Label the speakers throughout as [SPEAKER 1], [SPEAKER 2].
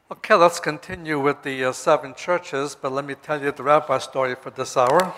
[SPEAKER 1] Okay, let's continue with the 7 churches, but let me tell you the rabbi story for this hour.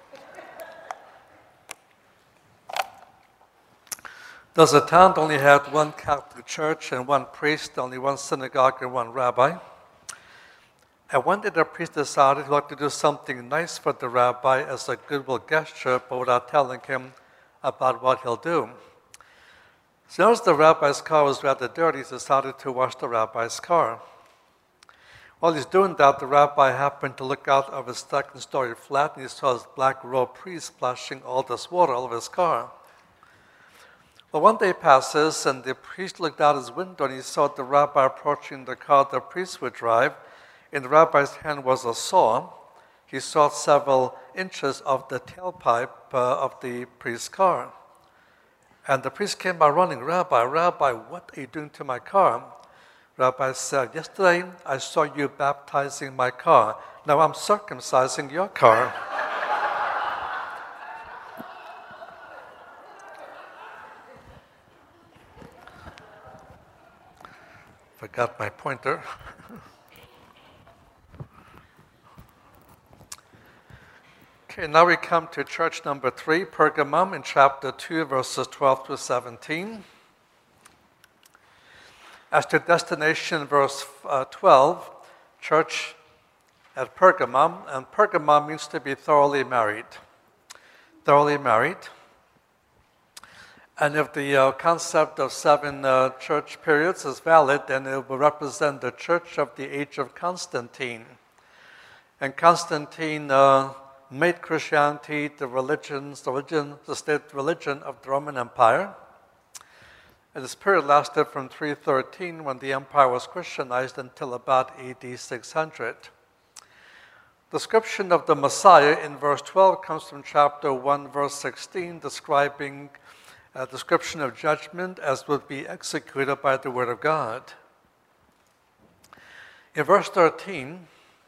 [SPEAKER 1] There's a town that only had one Catholic church and one priest, only one synagogue and one rabbi. And one day the priest decided he'd like to do something nice for the rabbi as a goodwill gesture, but without telling him about what he'll do. So as the rabbi's car was rather dirty, he decided to wash the rabbi's car. While he's doing that, the rabbi happened to look out of his second-story flat, and he saw his black-robed priest splashing all this water all over his car. Well, one day passes, and the priest looked out his window, and he saw the rabbi approaching the car the priest would drive. In the rabbi's hand was a saw. He saw several inches of the tailpipe of the priest's car. And the priest came by running, Rabbi, what are you doing to my car? Rabbi said, yesterday I saw you baptizing my car. Now I'm circumcising your car. Forgot my pointer. Okay, now we come to church number 3, Pergamum, in chapter 2, verses 12 to 17. As to destination, verse 12, church at Pergamum, and Pergamum means to be thoroughly married. Thoroughly married. And if the concept of 7 church periods is valid, then it will represent the church of the age of Constantine. And Constantine made Christianity the state religion of the Roman Empire. And this period lasted from 313, when the empire was Christianized, until about AD 600. The description of the Messiah in verse 12 comes from chapter 1, verse 16, describing a description of judgment as would be executed by the word of God. In verse 13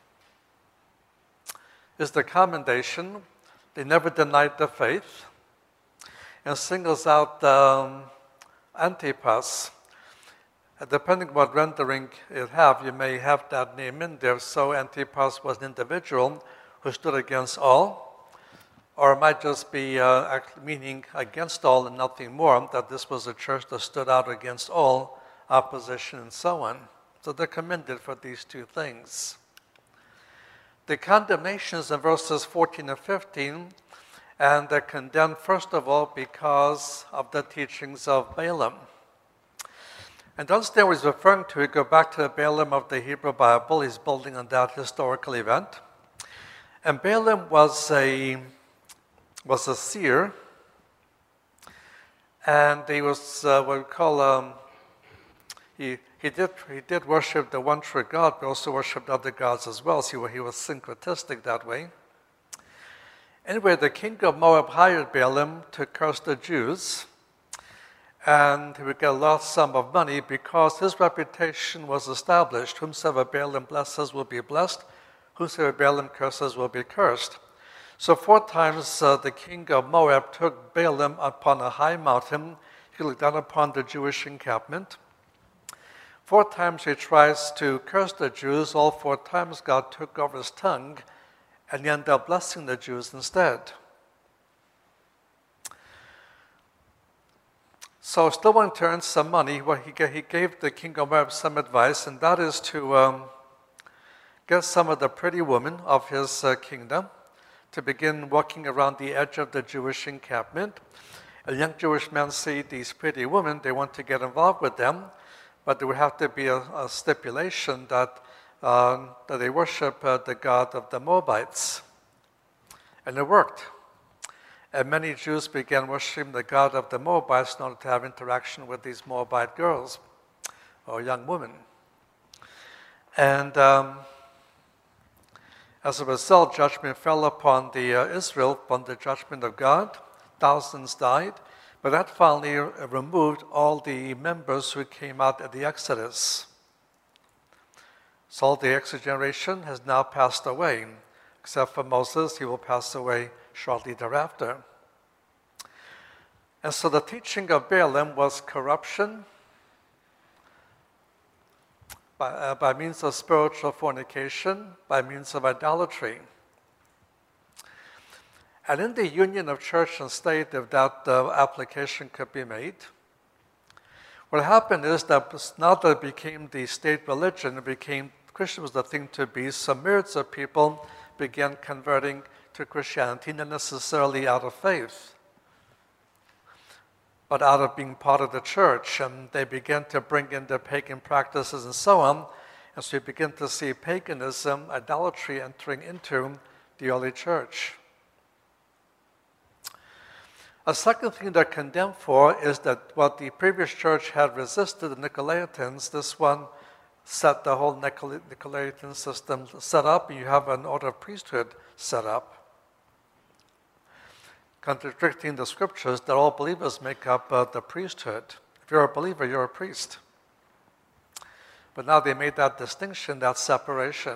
[SPEAKER 1] is the commendation. They never denied the faith, and singles out Antipas. Depending on what rendering you have, you may have that name in there. So Antipas was an individual who stood against all, or it might just be meaning against all and nothing more, that this was a church that stood out against all opposition and so on. So they're commended for these 2 things. The condemnations in verses 14 and 15, and they're condemned, first of all, because of the teachings of Balaam. And to understand what he's referring to, we go back to the Balaam of the Hebrew Bible. He's building on that historical event. And Balaam was a seer, and he was what we call, he did worship the one true God, but also worshipped other gods as well. So he was syncretistic that way. Anyway, the king of Moab hired Balaam to curse the Jews, and he would get a large sum of money because his reputation was established. Whomsoever Balaam blesses will be blessed, whomsoever Balaam curses will be cursed. So 4 times the king of Moab took Balaam upon a high mountain. He looked down upon the Jewish encampment. 4 times he tries to curse the Jews. All 4 times God took over his tongue, and he ended up blessing the Jews instead. So still wanting to earn some money, he gave the king of Moab some advice, and that is to get some of the pretty women of his kingdom to begin walking around the edge of the Jewish encampment. A young Jewish men see these pretty women, they want to get involved with them, but there would have to be a stipulation that they worship the god of the Moabites. And it worked. And many Jews began worshiping the god of the Moabites in order to have interaction with these Moabite girls or young women. And as a result, judgment fell upon Israel, upon the judgment of God. Thousands died. But that finally removed all the members who came out at the Exodus. So the Exodus generation has now passed away. Except for Moses, he will pass away shortly thereafter. And so the teaching of Balaam was corruption by means of spiritual fornication, by means of idolatry. And in the union of church and state, if that application could be made, what happened is that now that it became the state religion, it became Christian was the thing to be, so myriads of people began converting to Christianity, not necessarily out of faith, but out of being part of the church. And they began to bring in their pagan practices and so on. And so you begin to see paganism, idolatry entering into the early church. A second thing they're condemned for is that what the previous church had resisted, the Nicolaitans, this one set the whole Nicolaitan system set up, and you have an order of priesthood set up, contradicting the scriptures that all believers make up the priesthood. If you're a believer, you're a priest. But now they made that distinction, that separation.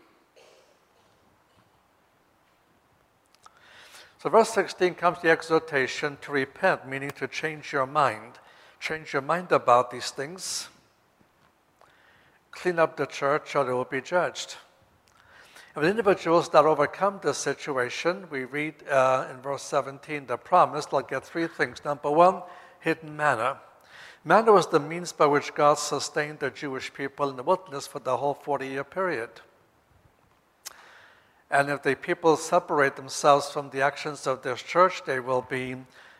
[SPEAKER 1] So verse 16 comes the exhortation to repent, meaning to change your mind. Change your mind about these things. Clean up the church or they will be judged. And with individuals that overcome this situation, we read in verse 17, the promise, they'll get three things. Number one, hidden manna. Manna was the means by which God sustained the Jewish people in the wilderness for the whole 40-year period. And if the people separate themselves from the actions of this church, they will be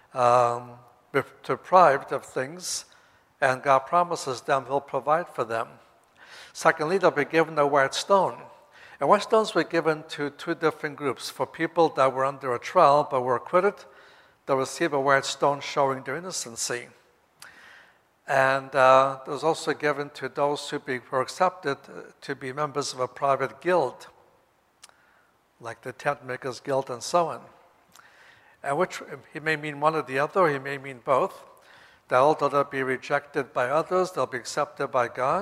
[SPEAKER 1] deprived of things, and God promises them He'll provide for them. Secondly, they'll be given a white stone. And white stones were given to two different groups. For people that were under a trial but were acquitted, they'll receive a white stone showing their innocency. And it was also given to those who were accepted to be members of a private guild, like the Tent Makers Guild and so on. And which he may mean one or the other, or he may mean both. That although they'll be rejected by others, they'll be accepted by God.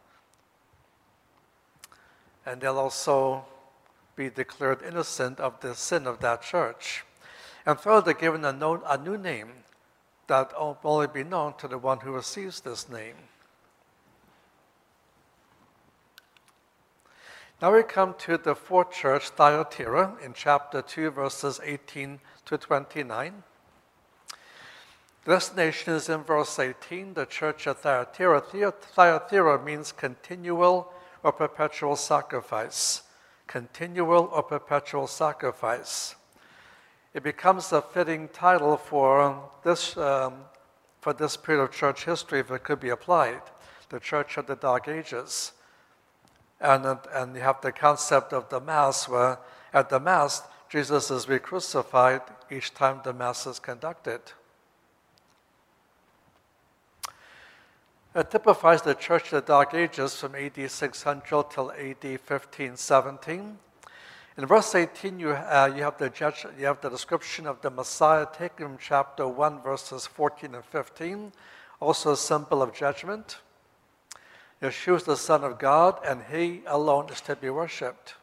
[SPEAKER 1] And they'll also be declared innocent of the sin of that church. And third, they're given a new name that will only be known to the one who receives this name. Now we come to the fourth church, Thyatira, in chapter 2, verses 18 to 29. The destination is in verse 18, the church of Thyatira. Thyatira means continual or perpetual sacrifice. Continual or perpetual sacrifice. It becomes a fitting title for this period of church history if it could be applied, the church of the Dark Ages. And you have the concept of the Mass, where at the Mass, Jesus is re-crucified each time the Mass is conducted. It typifies the Church of the Dark Ages from AD 600 till AD 1517. In verse 18, you have the description of the Messiah taken from chapter 1, verses 14 and 15, also a symbol of judgment. Yeshua is the Son of God, and He alone is to be worshipped.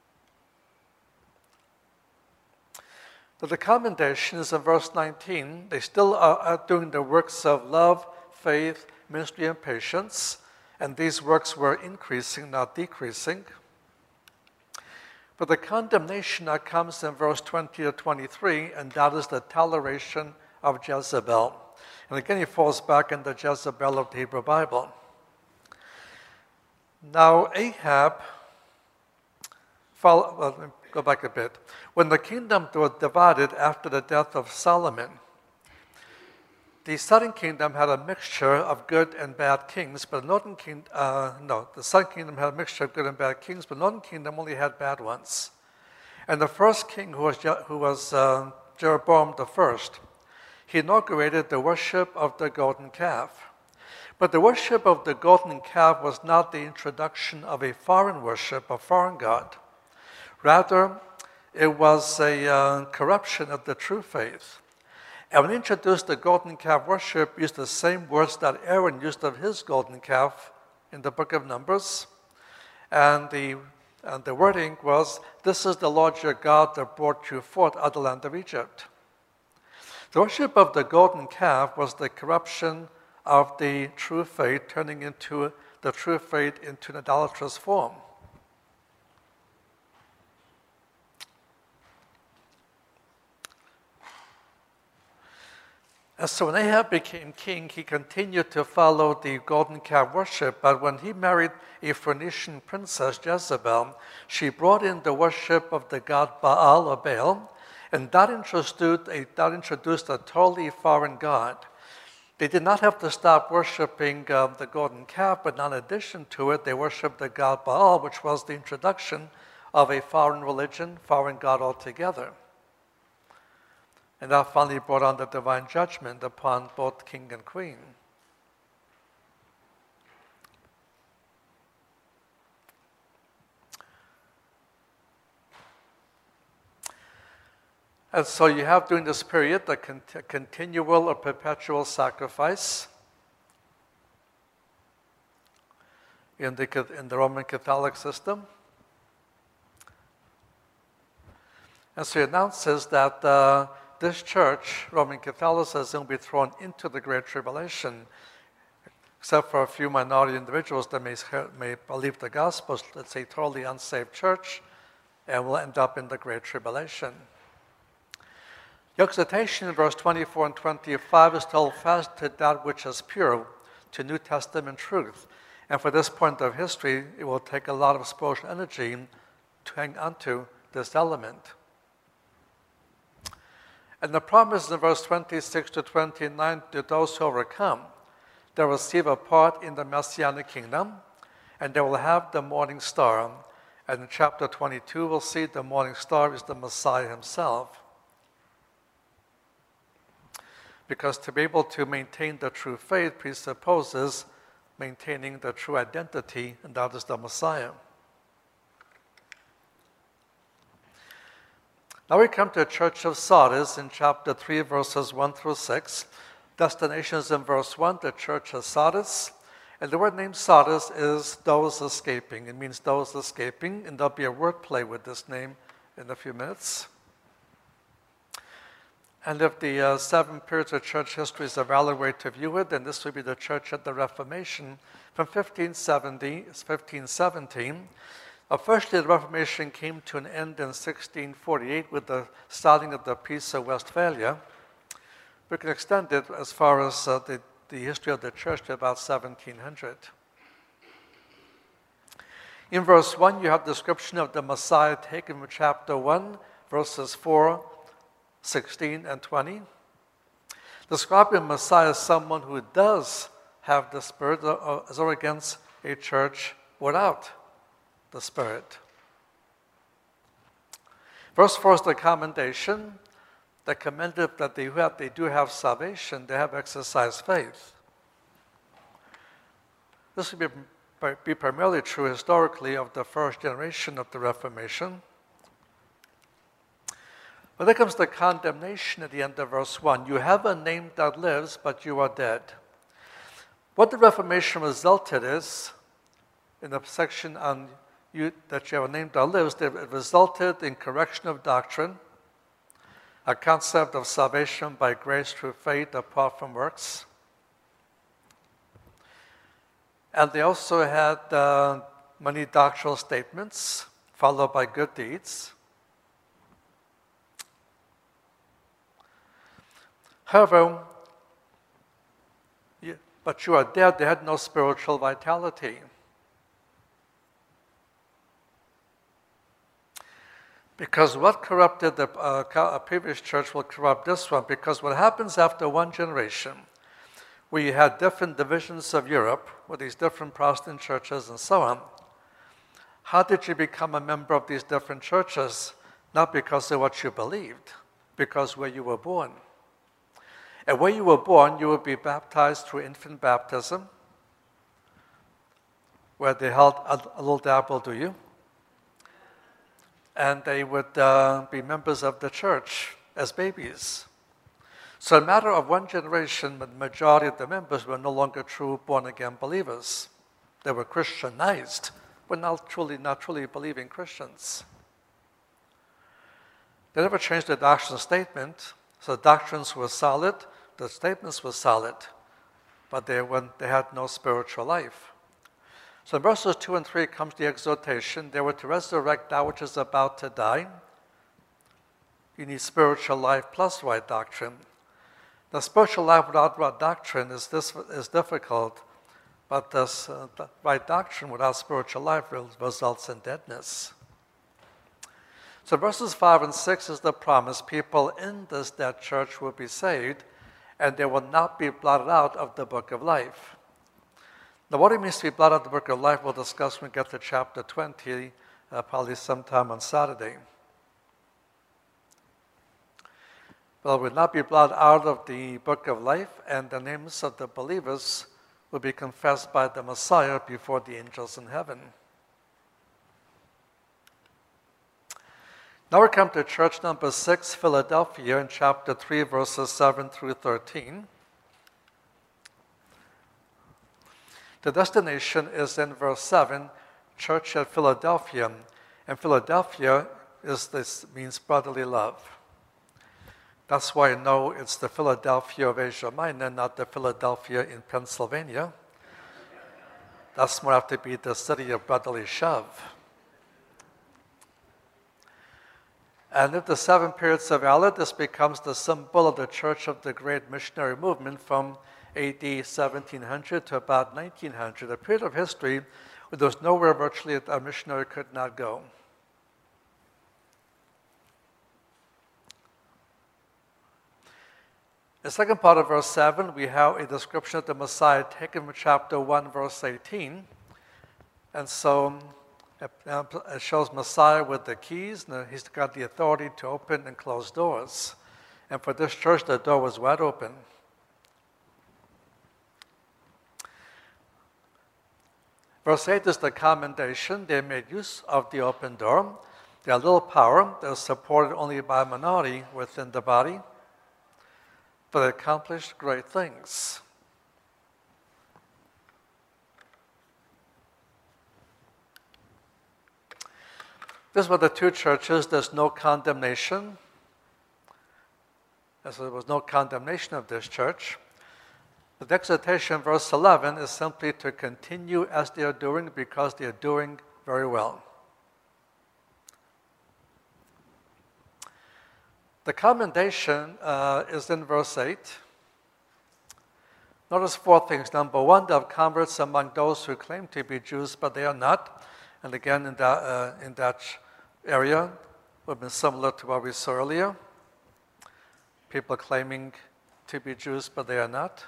[SPEAKER 1] But the commendation is in verse 19. They still are doing the works of love, faith, ministry, and patience, and these works were increasing, not decreasing. But the condemnation that comes in verse 20 to 23, and that is the toleration of Jezebel. And again, he falls back in the Jezebel of the Hebrew Bible. Now, Ahab, let me go back a bit. When the kingdom was divided after the death of Solomon, the southern kingdom had a mixture of good and bad kings, but the northern kingdom, the southern kingdom had a mixture of good and bad kings, but the northern kingdom only had bad ones. And the first king, who was Jeroboam the first, he inaugurated the worship of the golden calf. But the worship of the golden calf was not the introduction of a foreign worship, a foreign god. Rather, it was a corruption of the true faith. And when he introduced the golden calf worship, used the same words that Aaron used of his golden calf in the book of Numbers. And the wording was, "This is the Lord your God that brought you forth out of the land of Egypt." The worship of the golden calf was the corruption of the true faith, turning into the true faith into an idolatrous form. And so when Ahab became king, he continued to follow the golden calf worship, but when he married a Phoenician princess, Jezebel, she brought in the worship of the god Baal or Baal, and that introduced a totally foreign god. They did not have to stop worshiping the golden calf, but in addition to it, they worshiped the god Baal, which was the introduction of a foreign religion, foreign god altogether. And that finally brought on the divine judgment upon both king and queen. And so you have during this period the continual or perpetual sacrifice in the Roman Catholic system. And so he announces that this church, Roman Catholicism, will be thrown into the Great Tribulation, except for a few minority individuals that may believe the gospel. It's a totally unsaved church, and will end up in the Great Tribulation. The exhortation in verse 24 and 25 is to hold fast to that which is pure, to New Testament truth. And for this point of history, it will take a lot of spiritual energy to hang onto this element. And the promise in verse 26 to 29 to those who overcome, they will receive a part in the Messianic kingdom, and they will have the morning star. And in chapter 22, we'll see the morning star is the Messiah himself. Because to be able to maintain the true faith presupposes maintaining the true identity, and that is the Messiah. Now we come to the church of Sardis in chapter 3, verses 1 through 6. Destination is in verse 1, the church of Sardis. And the word named Sardis is those escaping. It means those escaping, and there'll be a wordplay with this name in a few minutes. And if the 7 periods of church history is a valid way to view it, then this would be the church at the Reformation from 1517. Officially, the Reformation came to an end in 1648 with the starting of the Peace of Westphalia. We can extend it as far as the history of the church to about 1700. In verse 1, you have the description of the Messiah taken from chapter 1, verses 4, 16, and 20. Describing Messiah as someone who does have the Spirit, as or against a church without the Spirit. Verse 4 is the commendation. They commended that they do have salvation, they have exercised faith. This would be primarily true historically of the first generation of the Reformation. But there comes the condemnation at the end of verse 1. You have a name that lives, but you are dead. What the Reformation resulted is, in the section on that you have a name that lives, it resulted in correction of doctrine, a concept of salvation by grace through faith apart from works. And they also had many doctrinal statements followed by good deeds. However, but you are dead, they had no spiritual vitality. Because what corrupted the previous church will corrupt this one. Because what happens after one generation, where you had different divisions of Europe, with these different Protestant churches and so on, how did you become a member of these different churches? Not because of what you believed, because where you were born. And where you were born, you would be baptized through infant baptism, where they held a little dab will do you. And they would be members of the church as babies. So in a matter of one generation, the majority of the members were no longer true born-again believers. They were Christianized, but not truly believing Christians. They never changed their doctrinal statement, so the doctrines were solid, the statements were solid, but they had no spiritual life. So in verses 2 and 3 comes the exhortation. They were to resurrect that which is about to die. You need spiritual life plus right doctrine. The spiritual life without right doctrine is difficult, but this right doctrine without spiritual life results in deadness. So verses 5 and 6 is the promise. People in this dead church will be saved, and they will not be blotted out of the book of life. Now, what it means to be blotted out of the book of life, we'll discuss when we get to chapter 20, probably sometime on Saturday. Well, will not be blotted out of the book of life, and the names of the believers will be confessed by the Messiah before the angels in heaven. Now we come to church number 6, Philadelphia, in chapter 3, verses 7 through 13. The destination is in verse 7, church at Philadelphia. And Philadelphia means brotherly love. That's why I know it's the Philadelphia of Asia Minor, not the Philadelphia in Pennsylvania. That's more apt to be the city of brotherly shove. And if the 7 periods are valid, this becomes the symbol of the Church of the Great Missionary Movement from AD 1700 to about 1900, a period of history where there was nowhere virtually a missionary could not go. The second part of verse 7, we have a description of the Messiah taken from chapter 1, verse 18. And so it shows Messiah with the keys, and he's got the authority to open and close doors. And for this church, the door was wide open. Verse 8 is the commendation. They made use of the open door. They had little power. They were supported only by a minority within the body, but they accomplished great things. This was the 2 churches. There's no condemnation. As there was no condemnation of this church. The exhortation, verse 11, is simply to continue as they are doing because they are doing very well. The commendation is in verse 8. Notice 4 things. Number 1, there are converts among those who claim to be Jews, but they are not. And again, in that area, would have been similar to what we saw earlier. People claiming to be Jews, but they are not.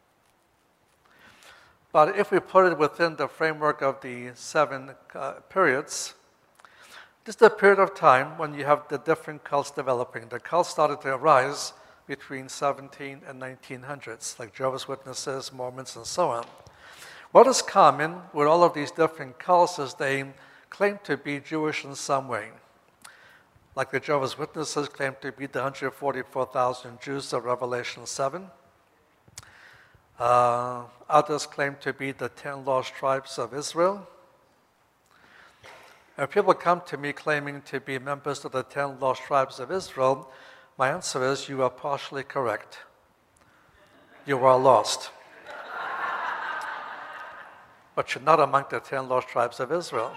[SPEAKER 1] But if we put it within the framework of the 7 periods, this is the period of time when you have the different cults developing. The cults started to arise between 17 and 1900s, like Jehovah's Witnesses, Mormons, and so on. What is common with all of these different cults is they claim to be Jewish in some way. Like the Jehovah's Witnesses claim to be the 144,000 Jews of Revelation 7. Others claim to be the 10 lost tribes of Israel. And people come to me claiming to be members of the 10 lost tribes of Israel. My answer is, you are partially correct. You are lost. But you're not among the 10 lost tribes of Israel.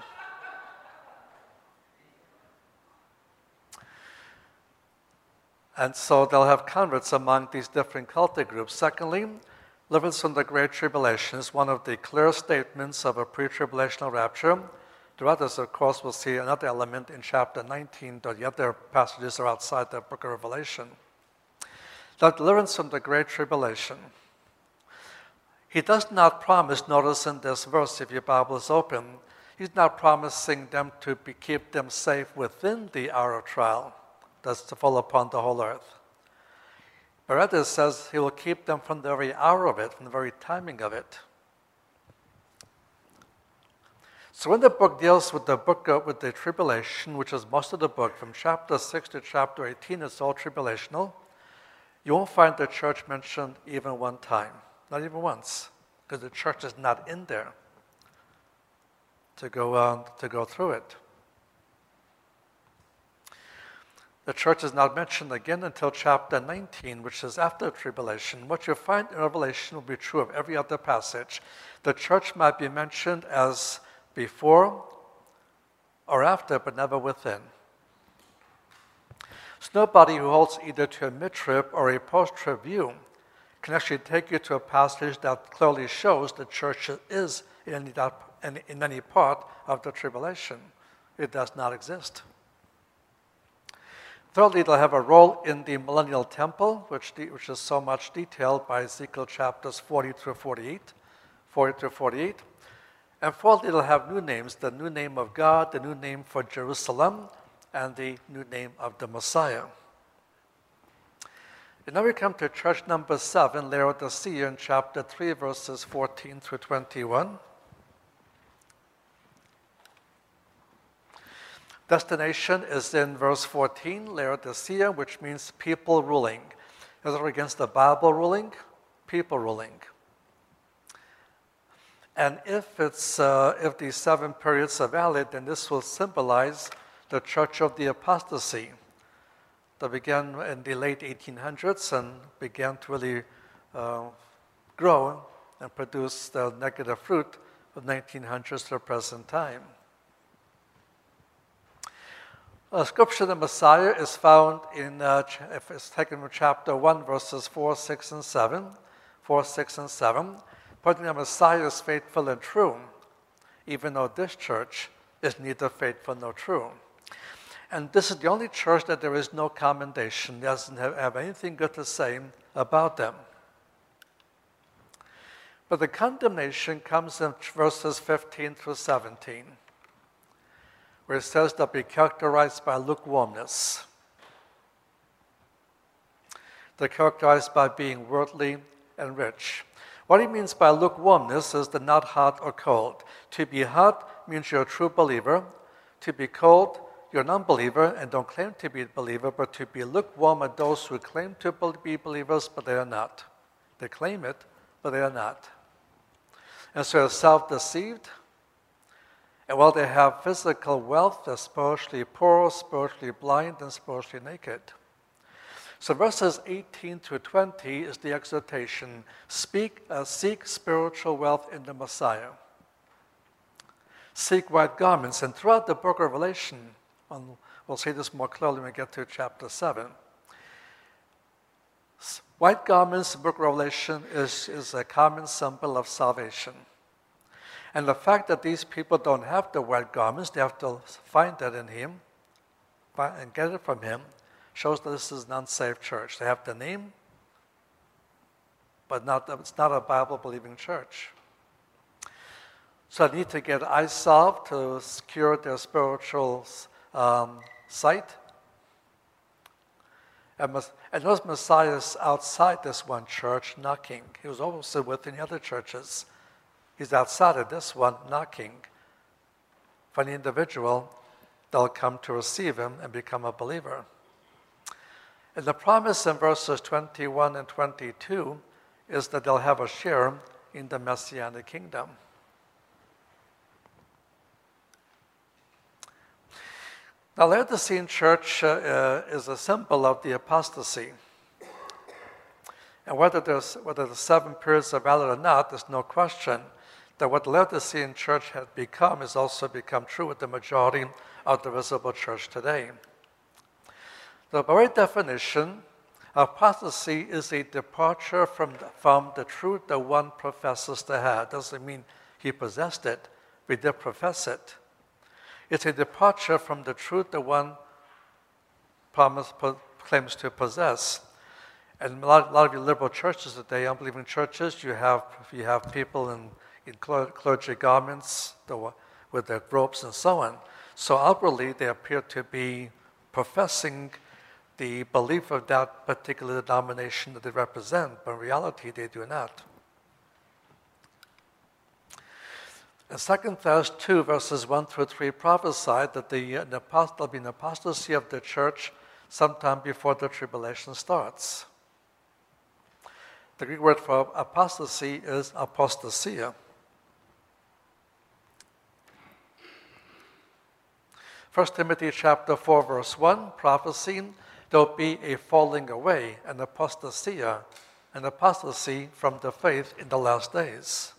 [SPEAKER 1] And so they'll have converts among these different cultic groups. Secondly, deliverance from the Great Tribulation is one of the clear statements of a pre-tribulational rapture. The others, of course, we'll see another element in chapter 19, though the other passages are outside the book of Revelation. The deliverance from the Great Tribulation. He does not promise, notice in this verse, if your Bible is open, he's not promising them to keep them safe within the hour of trial that's to fall upon the whole earth. But rather it says he will keep them from the very hour of it, from the very timing of it. So when the book deals with with the tribulation, which is most of the book, from chapter 6 to chapter 18, it's all tribulational, you won't find the church mentioned even one time. Not even once, because the church is not in there to go through it. The church is not mentioned again until chapter 19, which is after the tribulation. What you find in Revelation will be true of every other passage. The church might be mentioned as before or after, but never within. So nobody who holds either to a mid-trib or a post-trib view can actually take you to a passage that clearly shows the church is in any part of the tribulation. It does not exist. Thirdly, they'll have a role in the millennial temple, which is so much detailed by Ezekiel chapters 40 through 48. And fourthly, they'll have new names, the new name of God, the new name for Jerusalem, and the new name of the Messiah. And now we come to church number 7, Laodicea, in chapter 3, verses 14 through 21. Destination is in verse 14, Laodicea, which means people ruling. Is it against the Bible ruling? People ruling. And if these 7 periods are valid, then this will symbolize the Church of the Apostasy that began in the late 1800s and began to really grow and produce the negative fruit of 1900s to the present time. Scripture, the Messiah, is found in, if it's taken from chapter 1, verses 4, 6, and 7, pointing the Messiah is faithful and true, even though this church is neither faithful nor true. And this is the only church that there is no commendation. It doesn't have anything good to say about them. But the condemnation comes in verses 15 through 17. Where it says they'll be characterized by lukewarmness. They're characterized by being worldly and rich. What he means by lukewarmness is the not hot or cold. To be hot means you're a true believer. To be cold, you're an unbeliever and don't claim to be a believer, but to be lukewarm are those who claim to be believers, but they are not. They claim it, but they are not. And so they're self-deceived. And while they have physical wealth, they're spiritually poor, spiritually blind, and spiritually naked. So verses 18 to 20 is the exhortation. Seek spiritual wealth in the Messiah. Seek white garments. And throughout the book of Revelation, we'll see this more clearly when we get to chapter 7. White garments in the book of Revelation is a common symbol of salvation. And the fact that these people don't have the white garments, they have to find that in him and get it from him, shows that this is an unsaved church. They have the name, but it's not a Bible-believing church. So they need to get eye salve to cure their spiritual sight. And those Messiahs outside this one church knocking. He was also within the other churches. He's outside of this one knocking for the individual that'll come to receive him and become a believer. And the promise in verses 21 and 22 is that they'll have a share in the Messianic kingdom. Now, Laodicean church is a symbol of the apostasy. And whether the 7 periods are valid or not, there's no question that what the Laodicean church had become has also become true with the majority of the visible church today. So by definition, apostasy is a departure from the truth that one professes to have. Doesn't mean he possessed it, we did profess it. It's a departure from the truth that one claims to possess. And a lot of your liberal churches today, unbelieving churches, you have people in clergy garments with their robes and so on. So outwardly, they appear to be professing the belief of that particular denomination that they represent, but in reality, they do not. In 2 Thess 2, verses 1 through 3, prophesied that there'll be an apostasy of the church sometime before the tribulation starts. The Greek word for apostasy is apostasia. 1 Timothy chapter 4, verse 1, prophesying, there'll be a falling away, an apostasia, an apostasy from the faith in the last days.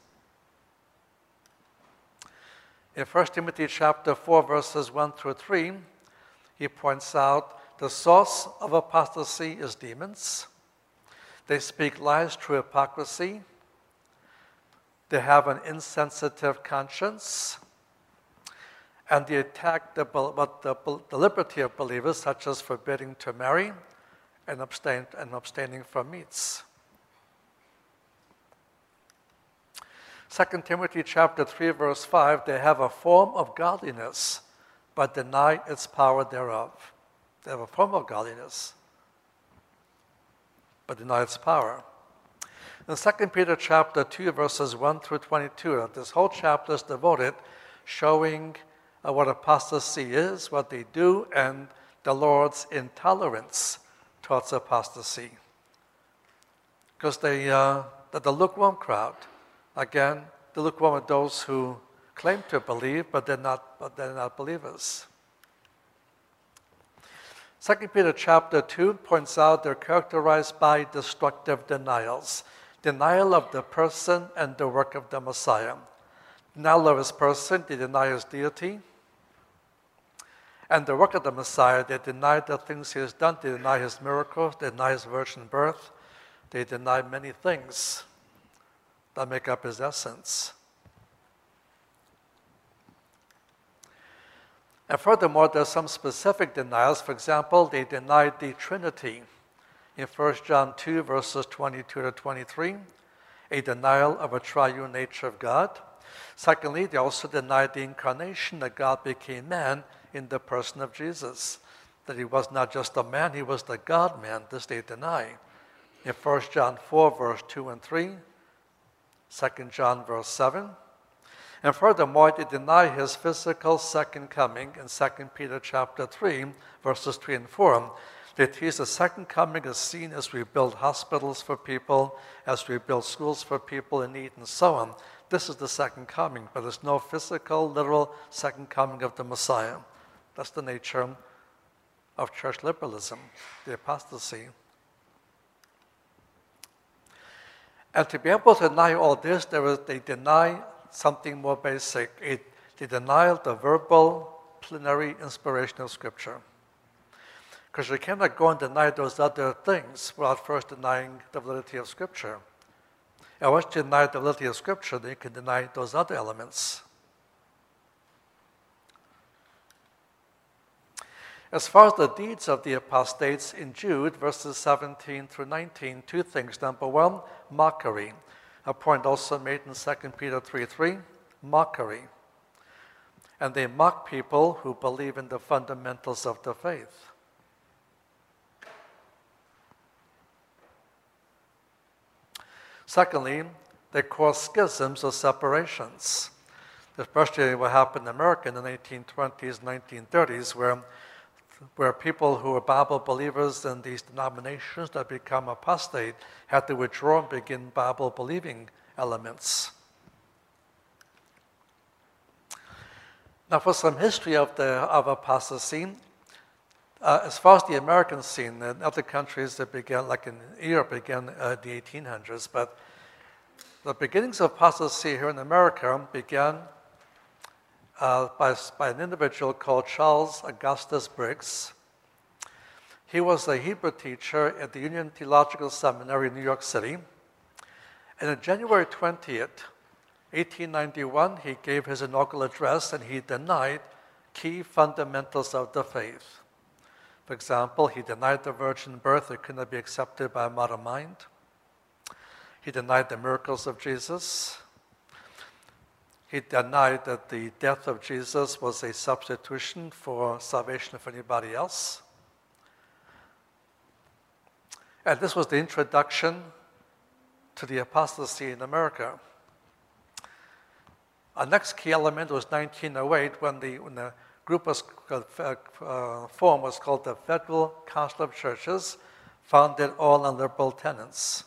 [SPEAKER 1] In 1 Timothy chapter 4, verses 1 through 3, he points out the source of apostasy is demons. They speak lies through hypocrisy. They have an insensitive conscience. And they attack the liberty of believers, such as forbidding to marry and abstaining from meats. 2 Timothy chapter 3, verse 5, they have a form of godliness, but deny its power thereof. They have a form of godliness, but deny its power. In 2 Peter chapter 2, verses 1 through 22, this whole chapter is devoted showing what apostasy is, what they do, and the Lord's intolerance towards apostasy. Because they're the lukewarm crowd. Again, the lukewarm are those who claim to believe, but they're not believers. 2 Peter chapter 2 points out they're characterized by destructive denials. Denial of the person and the work of the Messiah. Denial of his person, they deny his deity. And the work of the Messiah, they deny the things he has done. They deny his miracles. They deny his virgin birth. They deny many things that make up his essence. And furthermore, there's some specific denials. For example, they denied the Trinity. In 1 John 2, verses 22 to 23, a denial of a triune nature of God. Secondly, they also denied the incarnation, that God became man in the person of Jesus. That he was not just a man, he was the God-man. This they deny. In 1 John 4, verse 2 and 3, 2 John verse 7. And furthermore, they deny his physical second coming in 2 Peter chapter 3, verses 3 and 4. They teach the second coming is seen as we build hospitals for people, as we build schools for people in need, and so on. This is the second coming, but there's no physical, literal second coming of the Messiah. That's the nature of church liberalism, the apostasy. And to be able to deny all this, they deny something more basic. They deny the verbal, plenary inspiration of Scripture. Because you cannot go and deny those other things without first denying the validity of Scripture. And once you deny the validity of Scripture, then you can deny those other elements. As far as the deeds of the apostates in Jude, verses 17 through 19, two things. Number one, mockery. A point also made in 2 Peter 3:3, mockery. And they mock people who believe in the fundamentals of the faith. Secondly, they cause schisms or separations. Especially what happened in America in the 1920s, 1930s, where people who were Bible believers in these denominations that become apostate had to withdraw and begin Bible believing elements. Now, for some history of apostasy, as far as the American scene, in other countries that began, like in Europe, began the 1800s, but the beginnings of apostasy here in America began by an individual called Charles Augustus Briggs. He was a Hebrew teacher at the Union Theological Seminary in New York City. And on January 20th, 1891, he gave his inaugural address and he denied key fundamentals of the faith. For example, he denied the virgin birth. It could not be accepted by a modern mind. He denied the miracles of Jesus. He denied that the death of Jesus was a substitution for salvation for anybody else. And this was the introduction to the apostasy in America. Our next key element was 1908 when the group was formed was called the Federal Council of Churches, founded all on liberal tenets.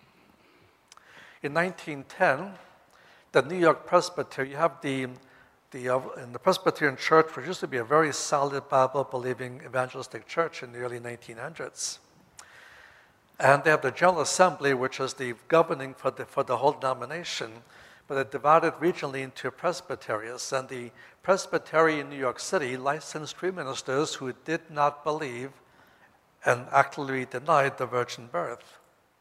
[SPEAKER 1] In 1910, the New York Presbytery, you have the in the Presbyterian Church, which used to be a very solid Bible-believing evangelistic church in the early 1900s. And they have the General Assembly, which is the governing for the whole denomination, but they're divided regionally into presbyteries. And the presbytery in New York City licensed 3 ministers who did not believe and actively denied the virgin birth.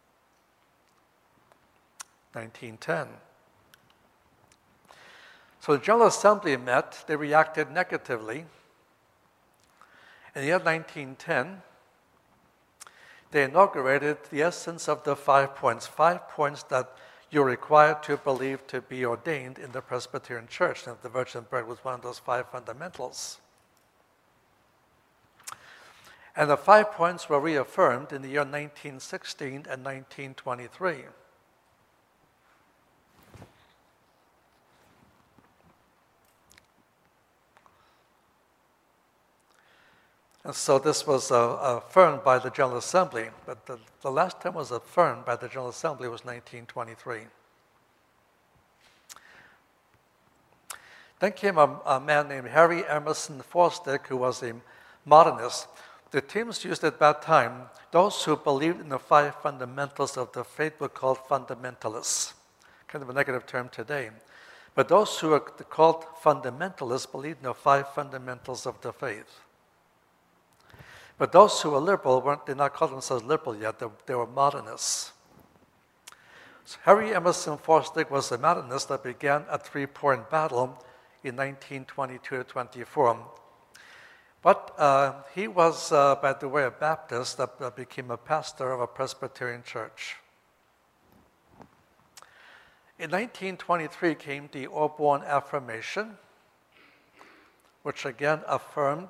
[SPEAKER 1] 1910. So the General Assembly met, they reacted negatively. In the year 1910, they inaugurated the essence of the 5 points that you're required to believe to be ordained in the Presbyterian Church, and the virgin birth was one of those 5 fundamentals. And the 5 points were reaffirmed in the year 1916 and 1923. And so this was affirmed by the General Assembly, but the last time it was affirmed by the General Assembly was 1923. Then came a man named Harry Emerson Fosdick, who was a modernist. The terms used at that time, those who believed in the 5 fundamentals of the faith were called fundamentalists, kind of a negative term today. But those who are called fundamentalists believed in the 5 fundamentals of the faith. But those who were liberal did not call themselves liberal yet, they were modernists. So Harry Emerson Fosdick was a modernist that began a 3-point battle in 1922-24. But he was, by the way, a Baptist that became a pastor of a Presbyterian church. In 1923 came the Auburn Affirmation, which again affirmed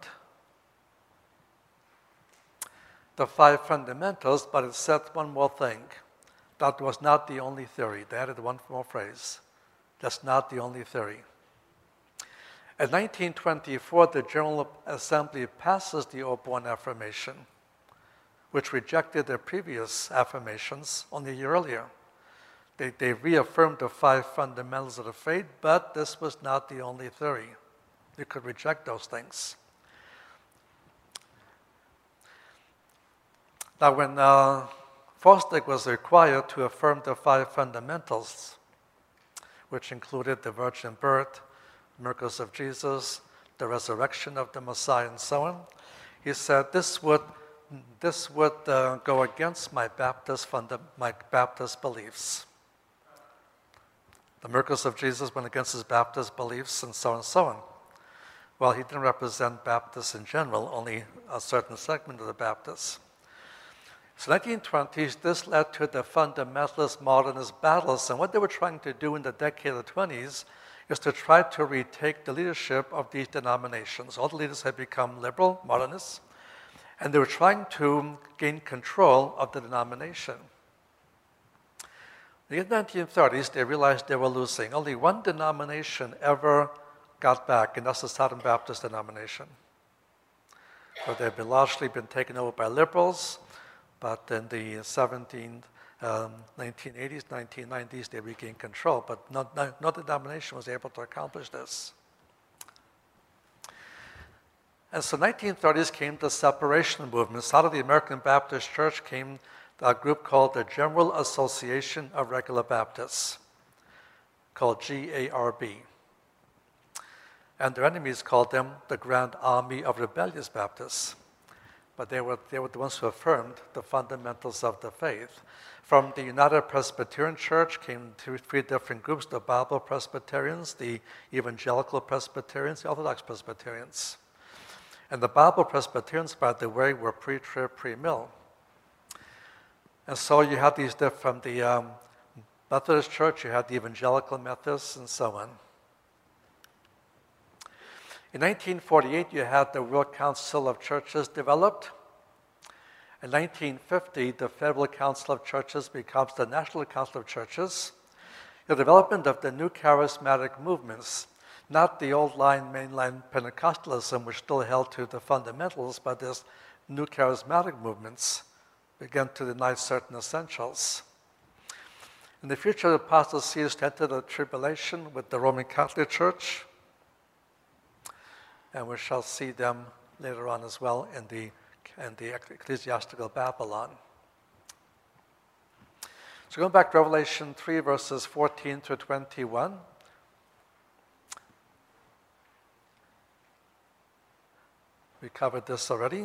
[SPEAKER 1] the 5 fundamentals, but it said one more thing. That was not the only theory. They added one more phrase. That's not the only theory. In 1924, the General Assembly passes the Auburn Affirmation, which rejected their previous affirmations only a year earlier. They reaffirmed the 5 fundamentals of the faith, but this was not the only theory. You could reject those things. Now, when Fosdick was required to affirm the 5 fundamentals, which included the virgin birth, miracles of Jesus, the resurrection of the Messiah, and so on, he said, this would go against my Baptist beliefs. The miracles of Jesus went against his Baptist beliefs, and so on and so on. Well, he didn't represent Baptists in general, only a certain segment of the Baptists. So 1920s, this led to the fundamentalist modernist battles, and what they were trying to do in the decade of the 20s is to try to retake the leadership of these denominations. All the leaders had become liberal, modernists, and they were trying to gain control of the denomination. In the 1930s, they realized they were losing. Only one denomination ever got back, and that's the Southern Baptist denomination. So they've largely been taken over by liberals, but in the 1980s, 1990s, they regained control, but no denomination was able to accomplish this. And so 1930s came the separation movement. Out of the American Baptist Church came a group called the General Association of Regular Baptists, called GARB. And their enemies called them the Grand Army of Rebellious Baptists. But they were the ones who affirmed the fundamentals of the faith. From the United Presbyterian Church came 3 different groups: the Bible Presbyterians, the Evangelical Presbyterians, the Orthodox Presbyterians. And the Bible Presbyterians, by the way, were pre-trib, pre-mill. And so you had these from the Methodist Church, you had the Evangelical Methodists, and so on. In 1948, you had the World Council of Churches developed. In 1950, the Federal Council of Churches becomes the National Council of Churches. The development of the new charismatic movements, not the old line, mainline Pentecostalism, which still held to the fundamentals, but this new charismatic movements began to deny certain essentials. In the future, the apostasy is to enter the tribulation with the Roman Catholic Church. and we shall see them later on as well in the ecclesiastical Babylon. So going back to Revelation 3, verses 14 to 21. We covered this already.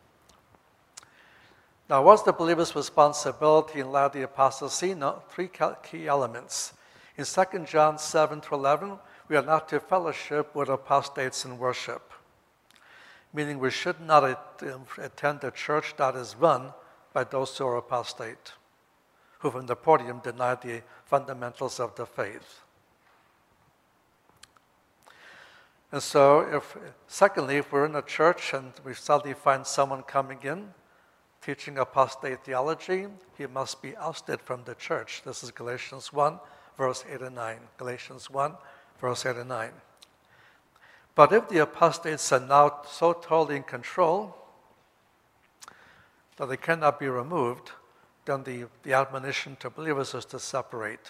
[SPEAKER 1] Now, what's the believer's responsibility in light of the apostasy? No, three key elements. In 2 John 7 to 11, we are not to fellowship with apostates in worship, meaning we should not attend a church that is run by those who are apostate, who from the podium deny the fundamentals of the faith. And so, secondly, if we're in a church and we suddenly find someone coming in teaching apostate theology, he must be ousted from the church. This is Galatians 1, verse 8 and 9. Galatians 1, verse 8 and 9. But if the apostates are now so totally in control that they cannot be removed, then the admonition to believers is to separate.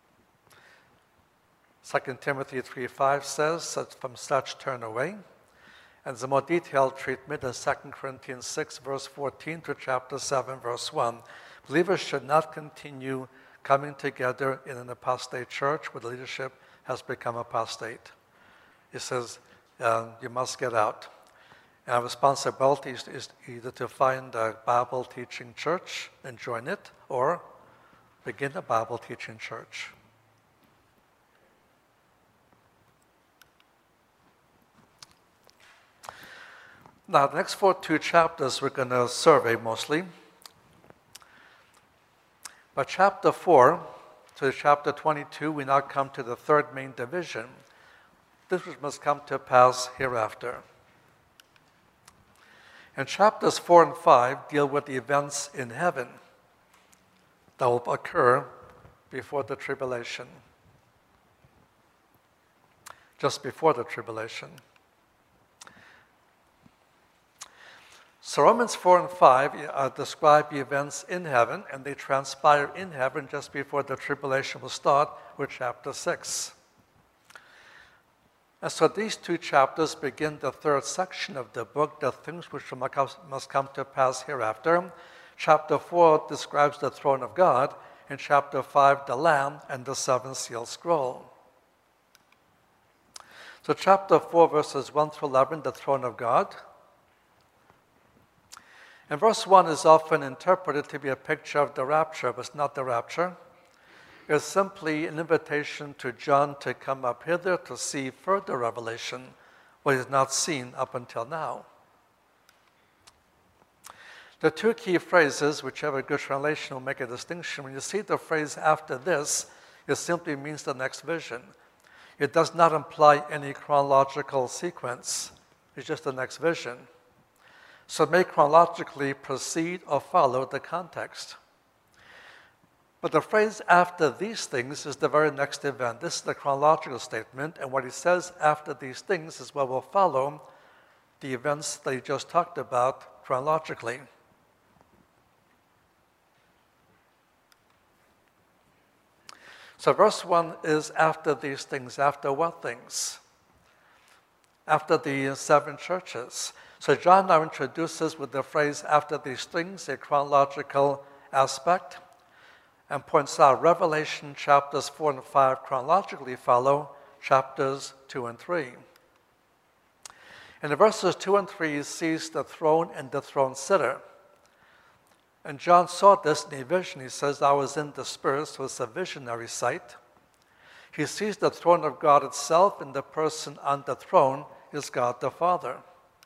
[SPEAKER 1] 2 Timothy 3:5 says that from such turn away. And the more detailed treatment in 2 Corinthians 6, verse 14 to chapter 7, verse 1. Believers should not continue coming together in an apostate church where the leadership has become apostate. It says you must get out. And our responsibility is either to find a Bible teaching church and join it, or begin a Bible teaching church. Now, the next two chapters we're going to survey mostly. But chapter 4 to chapter 22, we now come to the third main division. This which must come to pass hereafter. And chapters 4 and 5 deal with the events in heaven that will occur before the tribulation, just before the tribulation. So Romans 4 and 5 describe the events in heaven, and they transpire in heaven just before the tribulation will start with chapter 6. And so these two chapters begin the third section of the book, the things which must come to pass hereafter. Chapter 4 describes the throne of God, and chapter 5 the Lamb and the seventh seal scroll. So chapter 4, verses 1 through 11, the throne of God. And verse 1 is often interpreted to be a picture of the rapture, but it's not the rapture. It's simply an invitation to John to come up hither to see further revelation, what he has not seen up until now. The two key phrases, whichever good translation will make a distinction, when you see the phrase after this, it simply means the next vision. It does not imply any chronological sequence. It's just the next vision. So it may chronologically precede or follow the context. But the phrase after these things is the very next event. This is the chronological statement, and what he says after these things is what will follow the events that he just talked about chronologically. So verse 1 is after these things. After what things? After the seven churches. So John now introduces with the phrase after these things a chronological aspect and points out Revelation chapters 4 and 5 chronologically follow chapters 2 and 3. And in verses 2 and 3 he sees the throne and the throne sitter. And John saw this in a vision. He says, I was in the Spirit, so it's a visionary sight. He sees the throne of God itself, and the person on the throne is God the Father.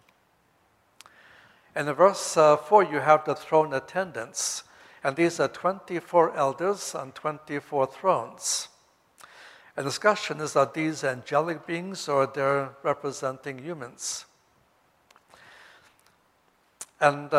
[SPEAKER 1] And in verse 4, you have the throne attendants. And these are 24 elders on 24 thrones. And the discussion is, are these angelic beings or they're representing humans? And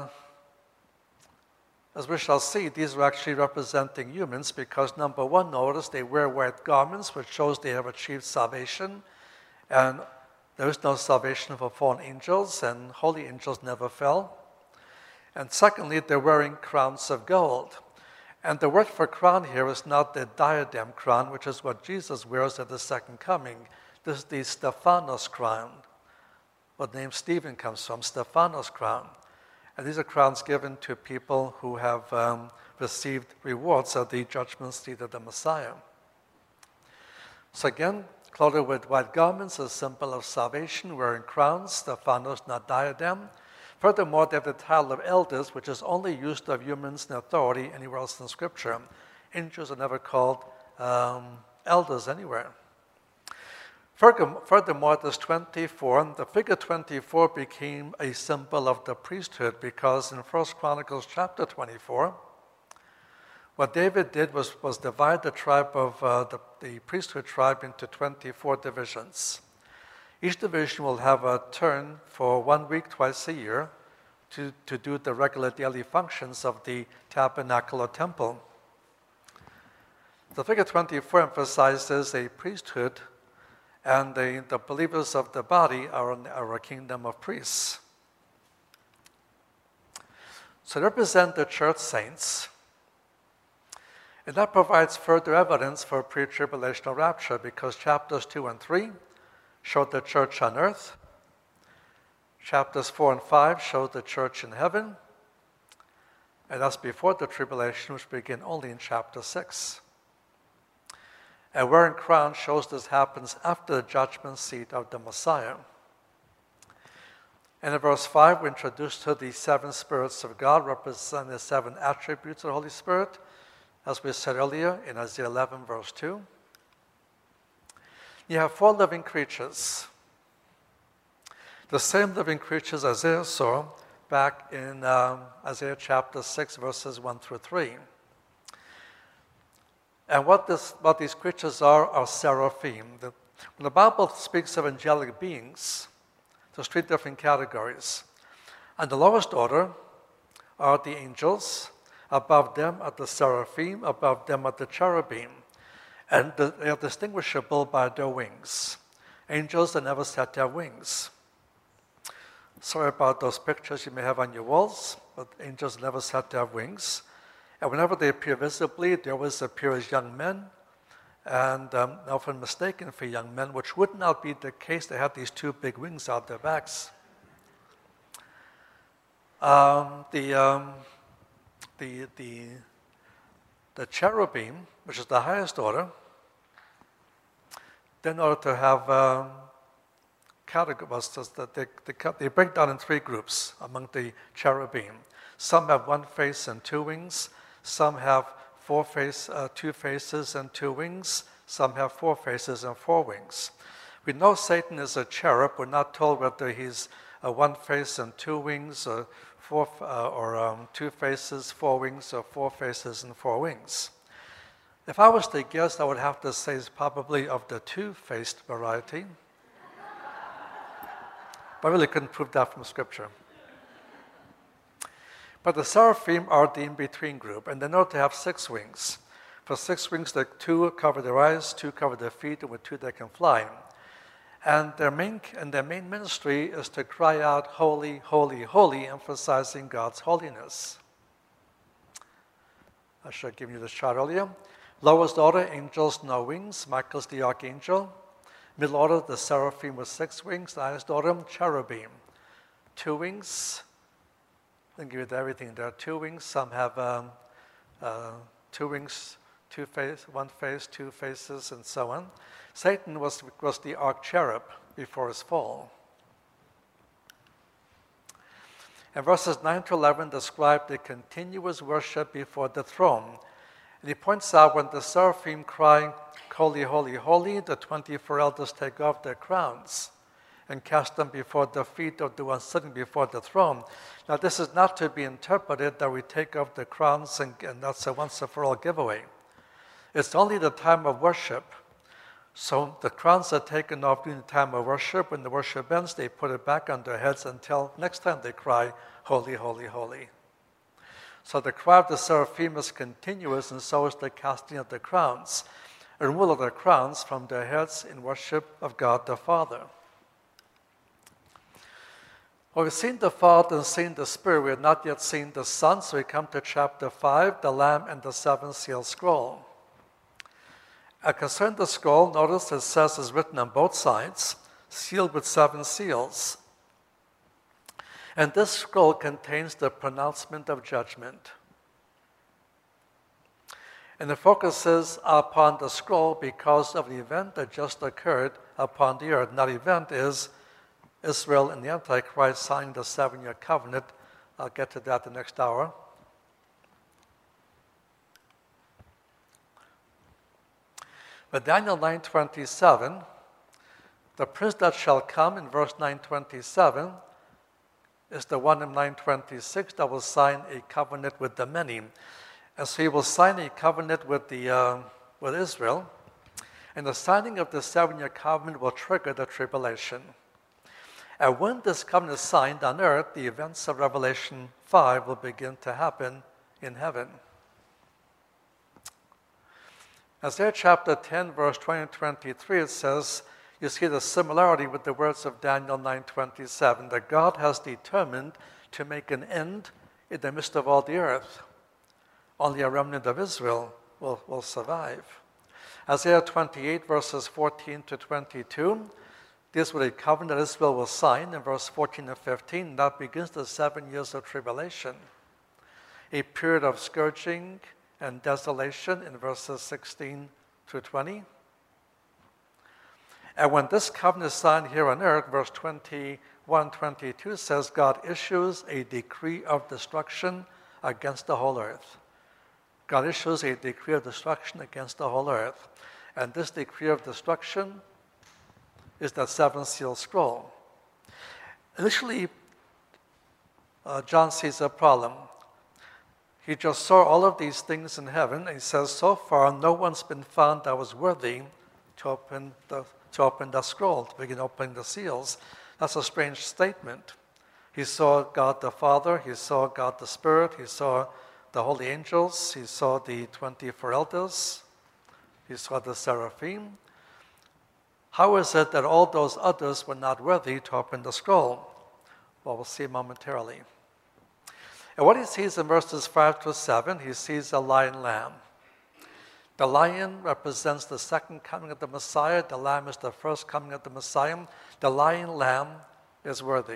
[SPEAKER 1] as we shall see, these are actually representing humans because, number one, notice they wear white garments, which shows they have achieved salvation. And there is no salvation for fallen angels, and holy angels never fell. And secondly, they're wearing crowns of gold. And the word for crown here is not the diadem crown, which is what Jesus wears at the second coming. This is the Stephanos crown, what the name Stephen comes from, Stephanos crown. And these are crowns given to people who have received rewards at the judgment seat of the Messiah. So again, clothed with white garments, a symbol of salvation, wearing crowns, Stephanos, not diadem. Furthermore, they have the title of elders, which is only used of humans in authority anywhere else in Scripture. Angels are never called elders anywhere. Furthermore, this 24, the figure 24 became a symbol of the priesthood because in 1 Chronicles chapter 24, what David did was divide the tribe of the priesthood tribe into 24 divisions. Each division will have a turn for 1 week twice a year to do the regular daily functions of the tabernacle or temple. The figure 24 emphasizes a priesthood, and the believers of the body are a kingdom of priests. So they represent the church saints. And that provides further evidence for pre-tribulational rapture because chapters 2 and 3 show the church on earth. Chapters 4 and 5 show the church in heaven. And that's before the tribulation, which begin only in chapter 6. And wearing crowns shows this happens after the judgment seat of the Messiah. And in verse 5, we're introduced to the 7 spirits of God, representing the 7 attributes of the Holy Spirit, as we said earlier in Isaiah 11, verse 2. You have 4 living creatures. The same living creatures Isaiah saw back in Isaiah chapter 6, verses 1 through 3. And what these creatures are seraphim. When the Bible speaks of angelic beings, there's 3 different categories. And the lowest order are the angels. Above them are the seraphim. Above them are the cherubim. And they are distinguishable by their wings. Angels are never said to have wings. Sorry about those pictures you may have on your walls, but angels are never said to have wings. And whenever they appear visibly, they always appear as young men, and often mistaken for young men, which would not be the case. They have these 2 big wings out their backs. The cherubim, which is the highest order, in order to have categories, they break down in 3 groups among the cherubim. Some have 1 face and 2 wings. Some have 2 faces and 2 wings. Some have 4 faces and 4 wings. We know Satan is a cherub. We're not told whether he's 1 face and 2 wings, or 2 faces, 4 wings, or 4 faces and 4 wings. If I was to guess, I would have to say it's probably of the 2-faced variety. But I really couldn't prove that from Scripture. But the seraphim are the in-between group, and they know to have 6 wings. For 6 wings, the 2 cover their eyes, 2 cover their feet, and with 2 they can fly. And their main ministry is to cry out, "Holy, holy, holy," emphasizing God's holiness. I should have given you this chart earlier. Lowest order, angels, no wings. Michael's the archangel. Middle order, the seraphim with 6 wings. The highest order, cherubim. 2 wings. I'll give you everything. There are 2 wings. Some have 2 wings, 1 face, 2 faces, and so on. Satan was the arch-cherub before his fall. And verses 9 to 11 describe the continuous worship before the throne. And he points out when the seraphim cry, "Holy, holy, holy," the 24 elders take off their crowns and cast them before the feet of the one sitting before the throne. Now, this is not to be interpreted that we take off the crowns and that's a once-and-for-all giveaway. It's only the time of worship. So the crowns are taken off during the time of worship. When the worship ends, they put it back on their heads until next time they cry, "Holy, holy, holy." So the cry of the seraphim is continuous, and so is the casting of the crowns, a removal of their crowns from their heads in worship of God the Father. Well, we've seen the Father and seen the Spirit. We have not yet seen the Son, so we come to chapter 5, the Lamb and the 7-seal scroll. Concerning the scroll, notice it says it's written on both sides, sealed with 7 seals. And this scroll contains the pronouncement of judgment. And it focuses upon the scroll because of the event that just occurred upon the earth. And that event is Israel and the Antichrist signing the 7-year covenant. I'll get to that the next hour. But Daniel 9:27, the prince that shall come in verse 9:27 is the one in 9:26 that will sign a covenant with the many. And so he will sign a covenant with Israel, and the signing of the 7-year covenant will trigger the tribulation. And when this covenant is signed on earth, the events of Revelation 5 will begin to happen in heaven. Isaiah chapter 10, verse 20 and 23, it says, you see the similarity with the words of Daniel 9:27, that God has determined to make an end in the midst of all the earth. Only a remnant of Israel will survive. Isaiah 28, verses 14 to 22, this was a covenant that Israel will sign in verse 14 and 15. That begins the 7 years of tribulation, a period of scourging and desolation in verses 16 through 20. And when this covenant is signed here on earth, verse 21-22 says, God issues a decree of destruction against the whole earth. God issues a decree of destruction against the whole earth. And this decree of destruction is that 7-seal scroll. Initially, John sees a problem. He just saw all of these things in heaven, and he says, so far, no one's been found that was worthy to open the scroll, to begin opening the seals. That's a strange statement. He saw God the Father, he saw God the Spirit, he saw the holy angels, he saw the 24 elders, he saw the seraphim. How is it that all those others were not worthy to open the scroll? Well, we'll see momentarily. And what he sees in verses 5 to 7, he sees a lion lamb. The lion represents the second coming of the Messiah. The lamb is the first coming of the Messiah. The lion lamb is worthy.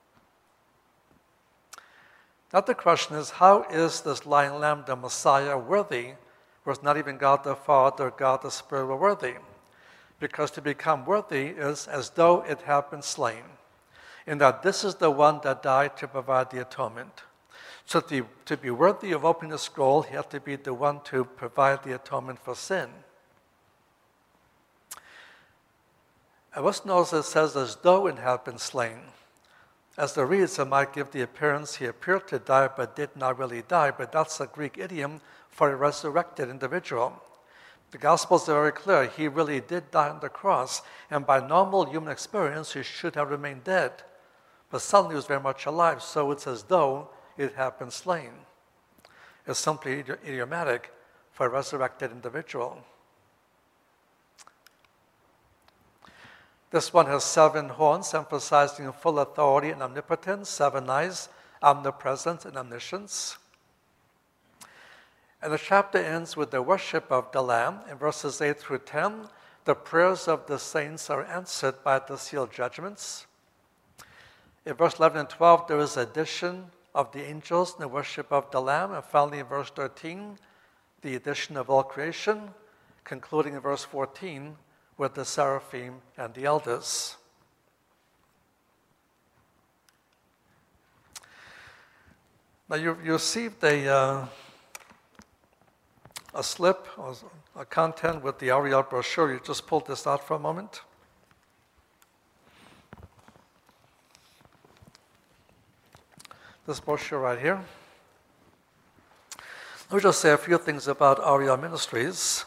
[SPEAKER 1] Now the question is, how is this lion lamb, the Messiah, worthy, whereas not even God the Father or God the Spirit were worthy? Because to become worthy is as though it had been slain, in that this is the one that died to provide the atonement. So to be worthy of opening the scroll, he had to be the one to provide the atonement for sin. And what's noticed, it says, as though it had been slain. As the reads, it might give the appearance he appeared to die but did not really die, but that's a Greek idiom for a resurrected individual. The Gospels are very clear. He really did die on the cross, and by normal human experience, he should have remained dead. But suddenly he was very much alive, so it's as though it had been slain. It's simply idiomatic for a resurrected individual. This one has 7 horns, emphasizing full authority and omnipotence, 7 eyes, omnipresence and omniscience. And the chapter ends with the worship of the Lamb. In verses 8 through 10, the prayers of the saints are answered by the sealed judgments. In verse 11 and 12, there is addition of the angels in the worship of the Lamb. And finally, in verse 13, the addition of all creation, concluding in verse 14 with the seraphim and the elders. Now you received a slip or a content with the Ariel brochure. You just pulled this out for a moment. This brochure right here. Let me just say a few things about Ariel Ministries.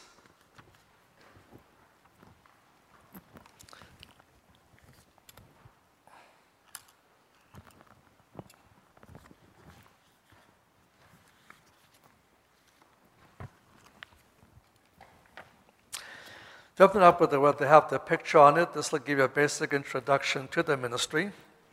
[SPEAKER 1] Jumping up with they have the picture on it. This will give you a basic introduction to the ministry.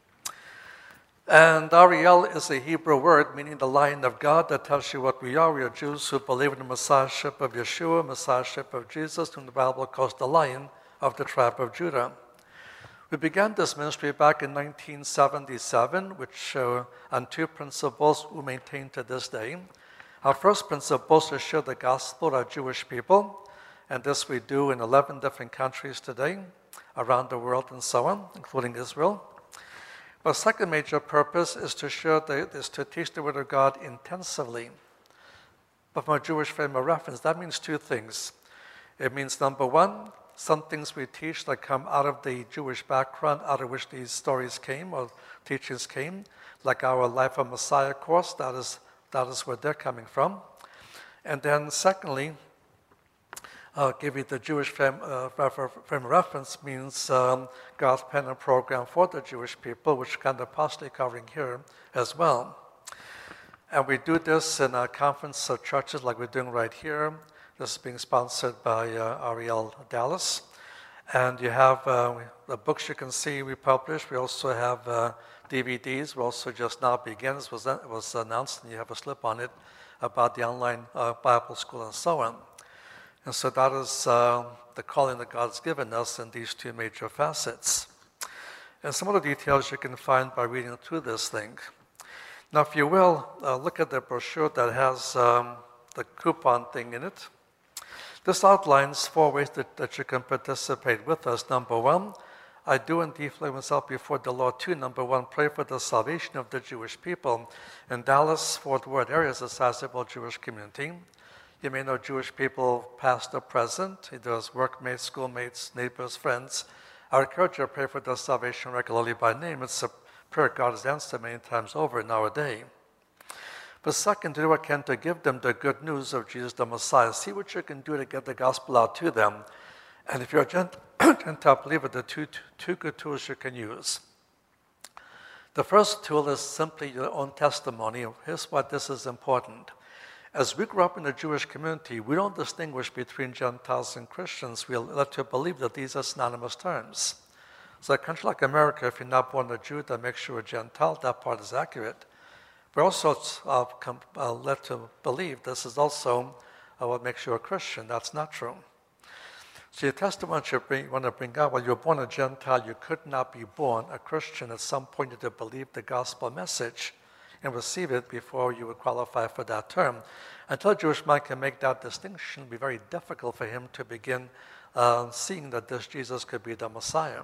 [SPEAKER 1] And Ariel is a Hebrew word meaning the Lion of God. That tells you what we are. We are Jews who believe in the Messiahship of Yeshua, Messiahship of Jesus, whom the Bible calls the Lion of the tribe of Judah. We began this ministry back in 1977, which on two principles we maintain to this day. Our first principle is to share the gospel to our Jewish people, and this we do in 11 different countries today, around the world and so on, including Israel. Our second major purpose is to teach the Word of God intensively. But from a Jewish frame of reference, that means two things. It means, number one, some things we teach that come out of the Jewish background out of which these stories came or teachings came, like our Life of Messiah course, that is where they're coming from. And then secondly, give you the Jewish frame of reference means God's pen and program for the Jewish people, which kind of partially covering here as well. And we do this in a conference of churches like we're doing right here. This is being sponsored by Ariel Dallas. And you have the books you can see we publish. We also have DVDs. We also just now began. This was announced, and you have a slip on it about the online Bible school and so on. And so that is the calling that God's given us in these two major facets. And some of the details you can find by reading through this thing. Now, if you will, look at the brochure that has the coupon thing in it. This outlines 4 ways that you can participate with us. Number one, I do indeed lay myself before the Lord too. Number one, pray for the salvation of the Jewish people. In Dallas, Fort Worth area is a sizable Jewish community. You may know Jewish people past or present. There's workmates, schoolmates, neighbors, friends. I encourage you to pray for their salvation regularly by name. It's a prayer God has answered many times over in our day. But second, to do what can to give them the good news of Jesus the Messiah. See what you can do to get the gospel out to them. And if you're a Gentile believer, the two good tools you can use. The first tool is simply your own testimony. Here's why this is important. As we grew up in the Jewish community, we don't distinguish between Gentiles and Christians. We're led to believe that these are synonymous terms. So a country like America, if you're not born a Jew, that makes you a Gentile. That part is accurate. We're also led to believe this is also what makes you a Christian. That's not true. So your testimony you want to bring out, well, you were born a Gentile, you could not be born a Christian. At some point you had to believe the gospel message and receive it before you would qualify for that term. Until a Jewish man can make that distinction, it will be very difficult for him to begin seeing that this Jesus could be the Messiah.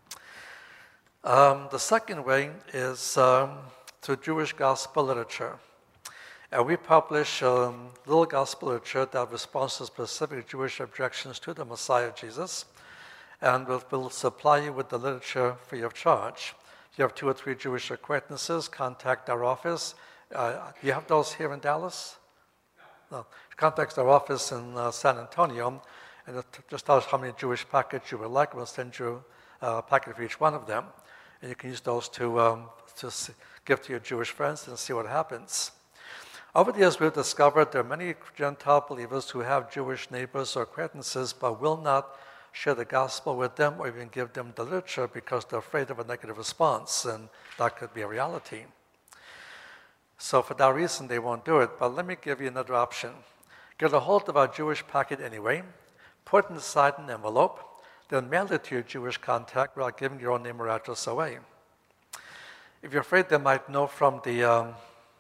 [SPEAKER 1] The second way is through Jewish gospel literature. And we publish little gospel literature that responds to specific Jewish objections to the Messiah Jesus, and we'll supply you with the literature free of charge. If you have 2 or 3 Jewish acquaintances, contact our office. Do you have those here in Dallas? No. Contact our office in San Antonio, and just tell us how many Jewish packets you would like. We'll send you a packet for each one of them, and you can use those to give to your Jewish friends and see what happens. Over the years, we've discovered there are many Gentile believers who have Jewish neighbors or acquaintances but will not share the gospel with them or even give them the literature because they're afraid of a negative response, and that could be a reality. So for that reason, they won't do it. But let me give you another option. Get a hold of our Jewish packet anyway, put it inside an envelope, then mail it to your Jewish contact without giving your own name or address away. If you're afraid they might know from the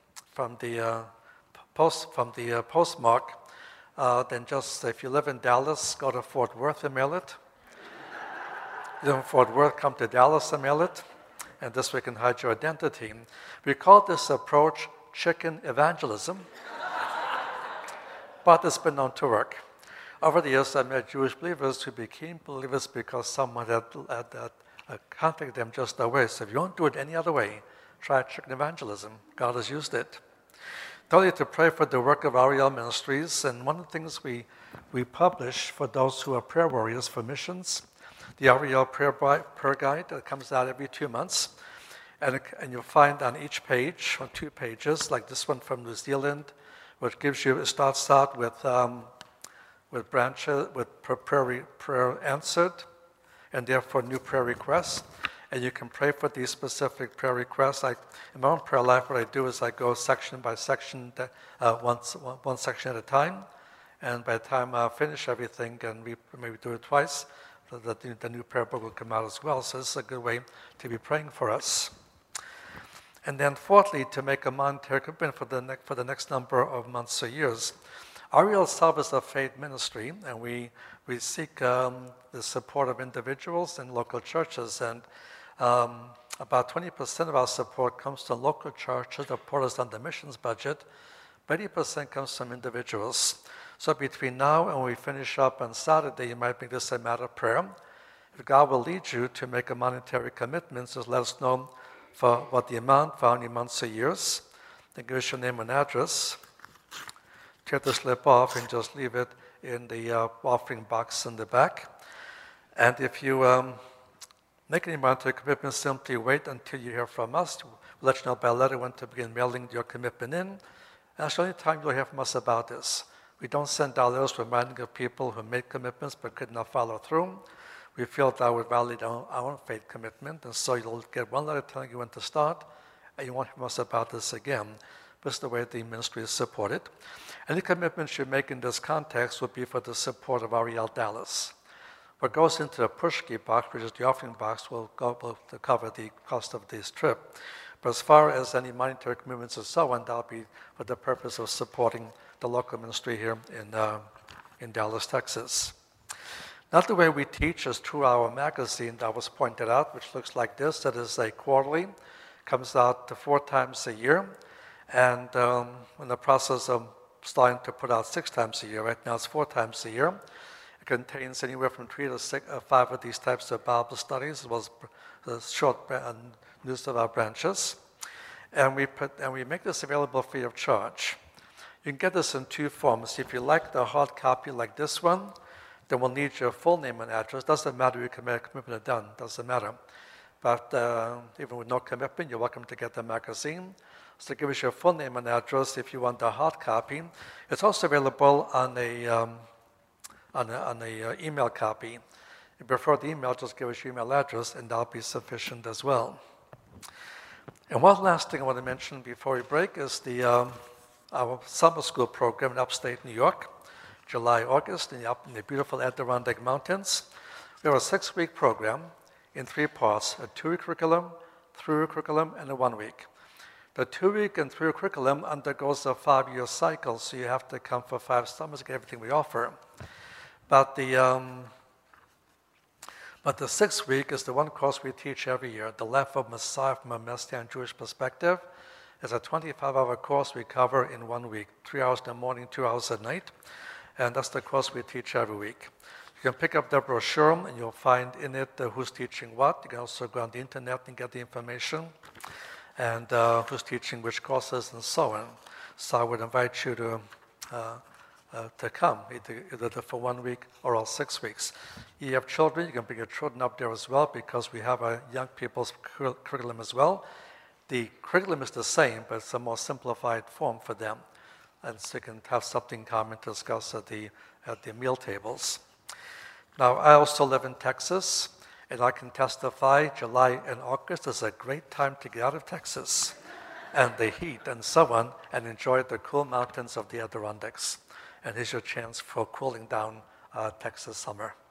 [SPEAKER 1] postmark, then just, if you live in Dallas, go to Fort Worth and mail it. You live in Fort Worth, come to Dallas and mail it, and this way you can hide your identity. We call this approach chicken evangelism, but it's been known to work. Over the years, I met Jewish believers who became believers because someone had contacted them just that way. So if you won't do it any other way, try chicken evangelism. God has used it. Tell you to pray for the work of Ariel Ministries, and one of the things we publish for those who are prayer warriors for missions, the Ariel prayer guide that comes out every 2 months, and you'll find on each page, on 2 pages, like this one from New Zealand, which gives you, it starts out with branches, with prayer answered, and therefore new prayer requests. And you can pray for these specific prayer requests. In my own prayer life, what I do is I go section by section, one section at a time. And by the time I finish everything, and we maybe do it twice, the new prayer book will come out as well. So this is a good way to be praying for us. And then fourthly, to make a monetary commitment for the next number of months or years. Our real self is a faith ministry, and we seek the support of individuals and local churches. And about 20% of our support comes from local churches that support us on the missions budget. 80% comes from individuals. So between now and when we finish up on Saturday, you might make this a matter of prayer. If God will lead you to make a monetary commitment, just let us know for what the amount, for how many months or years. Then give us your name and address. Tear the slip off and just leave it in the offering box in the back. And if you make any monetary commitment, simply wait until you hear from us. We'll let you know by letter when to begin mailing your commitment in. And that's the only time you'll hear from us about this. We don't send out letters reminding of people who made commitments but could not follow through. We feel that would validate our own faith commitment, and so you'll get one letter telling you when to start, and you won't hear from us about this again. This is the way the ministry is supported. Any commitments you make in this context will be for the support of Ariel Dallas. What goes into the pushki box, which is the offering box, will to cover the cost of this trip. But as far as any monetary commitments and so on, that'll be for the purpose of supporting the local ministry here in Dallas, Texas. Not the way we teach is through our magazine that was pointed out, which looks like this. That is a quarterly, comes out 4 times a year, and in the process of starting to put out 6 times a year. Right now it's 4 times a year. It contains anywhere from 3 to 5 of these types of Bible studies, as well as short news of our branches. And we make this available free of charge. You can get this in 2 forms. If you like the hard copy like this one, then we'll need your full name and address. Doesn't matter if you can make a commitment or done, doesn't matter. But even with no commitment, you're welcome to get the magazine. So give us your full name and address if you want the hard copy. It's also available on a email copy. If you prefer the email, just give us your email address, and that'll be sufficient as well. And one last thing I want to mention before we break is our summer school program in upstate New York. July, August, up in the beautiful Adirondack Mountains. We have a 6-week program in 3 parts, a 2-week curriculum, 3-week curriculum, and a 1-week. The 2-week and 3-week curriculum undergoes a 5-year cycle, so you have to come for 5 summers to get everything we offer. But the 6th week is the one course we teach every year, The Life of Messiah from a Messianic Jewish Perspective. It's a 25-hour course we cover in 1 week, 3 hours in the morning, 2 hours at night. And that's the course we teach every week. You can pick up the brochure, and you'll find in it who's teaching what. You can also go on the internet and get the information, and who's teaching which courses and so on. So I would invite you to come, either for 1 week or all 6 weeks. You have children, you can bring your children up there as well, because we have a young people's curriculum as well. The curriculum is the same, but it's a more simplified form for them. And so you can have something common to discuss at the meal tables. Now, I also live in Texas, and I can testify July and August is a great time to get out of Texas and the heat and so on, and enjoy the cool mountains of the Adirondacks. And here's your chance for cooling down Texas summer.